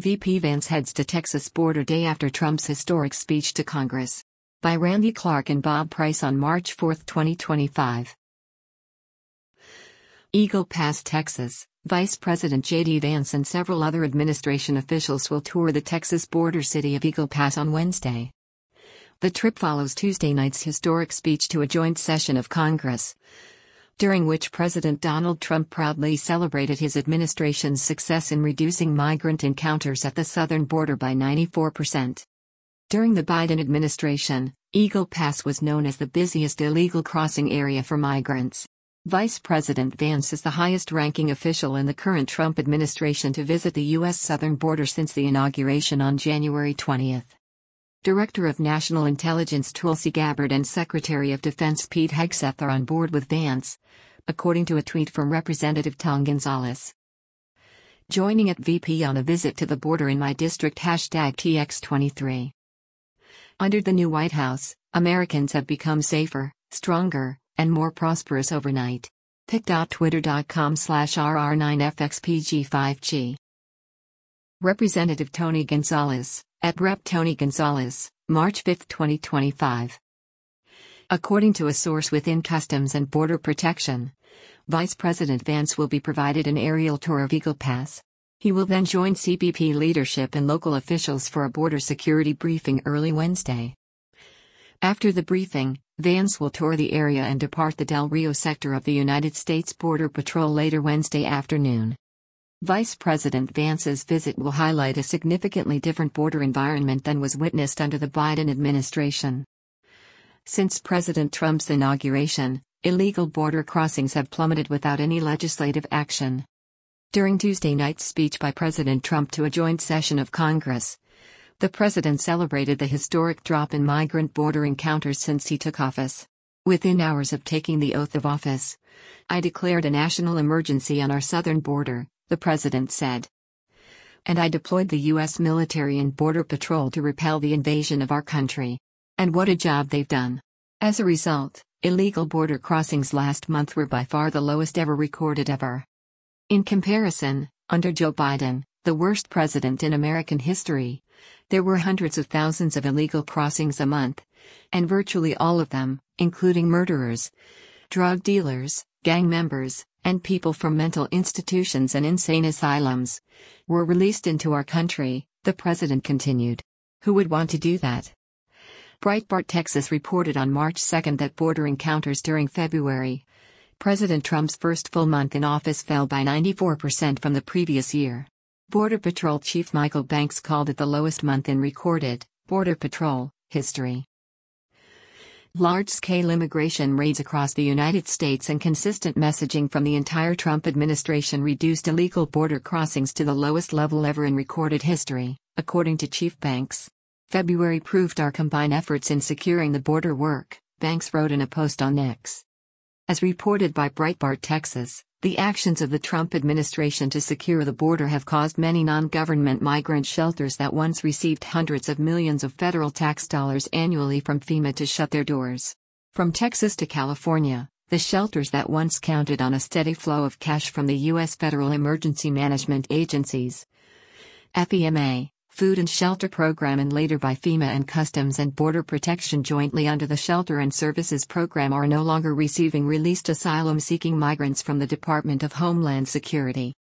VP Vance heads to Texas border day after Trump's historic speech to Congress. By Randy Clark and Bob Price on March 4, 2025. Eagle Pass, Texas. Vice President J.D. Vance and several other administration officials will tour the Texas border city of Eagle Pass on Wednesday. The trip follows Tuesday night's historic speech to a joint session of Congress, during which President Donald Trump proudly celebrated his administration's success in reducing migrant encounters at the southern border by 94%. During the Biden administration, Eagle Pass was known as the busiest illegal crossing area for migrants. Vice President Vance is the highest-ranking official in the current Trump administration to visit the U.S. southern border since the inauguration on January 20. Director of National Intelligence Tulsi Gabbard and Secretary of Defense Pete Hegseth are on board with Vance, according to a tweet from Representative Tom Gonzalez. Joining at VP on a visit to the border in my district #TX23. Under the new White House, Americans have become safer, stronger, and more prosperous overnight. pic.twitter.com/RR9FXPG5G. Representative Tony Gonzalez, at Rep. Tony Gonzalez, March 5, 2025. According to a source within Customs and Border Protection, Vice President Vance will be provided an aerial tour of Eagle Pass. He will then join CBP leadership and local officials for a border security briefing early Wednesday. After the briefing, Vance will tour the area and depart the Del Rio sector of the United States Border Patrol later Wednesday afternoon. Vice President Vance's visit will highlight a significantly different border environment than was witnessed under the Biden administration. Since President Trump's inauguration, illegal border crossings have plummeted without any legislative action. During Tuesday night's speech by President Trump to a joint session of Congress, the president celebrated the historic drop in migrant border encounters since he took office. Within hours of taking the oath of office, I declared a national emergency on our southern border, the president said. And I deployed the U.S. military and Border Patrol to repel the invasion of our country. And what a job they've done. As a result, illegal border crossings last month were by far the lowest ever recorded ever. In comparison, under Joe Biden, the worst president in American history, there were hundreds of thousands of illegal crossings a month, and virtually all of them, including murderers, drug dealers, gang members, and people from mental institutions and insane asylums, were released into our country, the president continued. Who would want to do that? Breitbart Texas reported on March 2 that border encounters during February, President Trump's first full month in office, fell by 94% from the previous year. Border Patrol Chief Michael Banks called it the lowest month in recorded Border Patrol history. Large-scale immigration raids across the United States and consistent messaging from the entire Trump administration reduced illegal border crossings to the lowest level ever in recorded history, according to Chief Banks. February proved our combined efforts in securing the border work, Banks wrote in a post on X. As reported by Breitbart Texas, the actions of the Trump administration to secure the border have caused many non-government migrant shelters that once received hundreds of millions of federal tax dollars annually from FEMA to shut their doors. From Texas to California, the shelters that once counted on a steady flow of cash from the U.S. Federal Emergency Management Agencies, FEMA, Food and Shelter Program, and later by FEMA and Customs and Border Protection jointly under the Shelter and Services Program, are no longer receiving released asylum-seeking migrants from the Department of Homeland Security.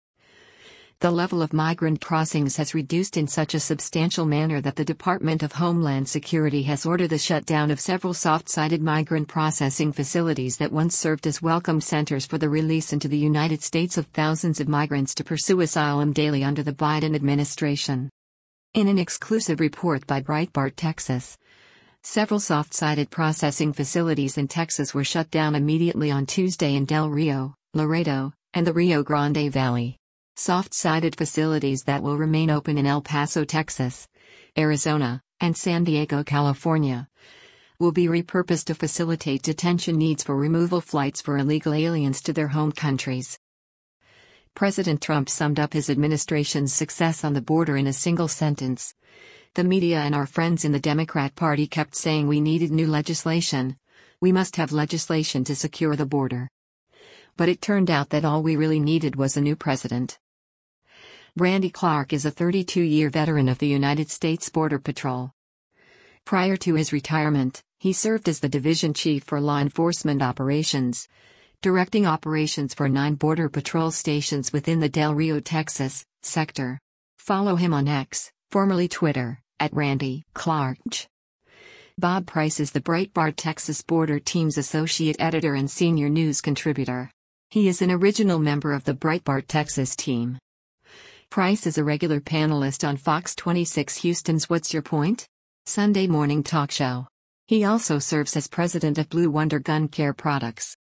The level of migrant crossings has reduced in such a substantial manner that the Department of Homeland Security has ordered the shutdown of several soft-sided migrant processing facilities that once served as welcome centers for the release into the United States of thousands of migrants to pursue asylum daily under the Biden administration. In an exclusive report by Breitbart Texas, several soft-sided processing facilities in Texas were shut down immediately on Tuesday in Del Rio, Laredo, and the Rio Grande Valley. Soft-sided facilities that will remain open in El Paso, Texas, Arizona, and San Diego, California, will be repurposed to facilitate detention needs for removal flights for illegal aliens to their home countries. President Trump summed up his administration's success on the border in a single sentence. The media and our friends in the Democrat Party kept saying we needed new legislation. We must have legislation to secure the border. But it turned out that all we really needed was a new president. Randy Clark is a 32-year veteran of the United States Border Patrol. Prior to his retirement, he served as the Division Chief for Law Enforcement Operations, directing operations for 9 Border Patrol stations within the Del Rio, Texas, sector. Follow him on X, formerly Twitter, at Randy Clark. Bob Price is the Breitbart Texas Border Team's associate editor and senior news contributor. He is an original member of the Breitbart Texas team. Price is a regular panelist on Fox 26 Houston's What's Your Point? Sunday morning talk show. He also serves as president of Blue Wonder Gun Care Products.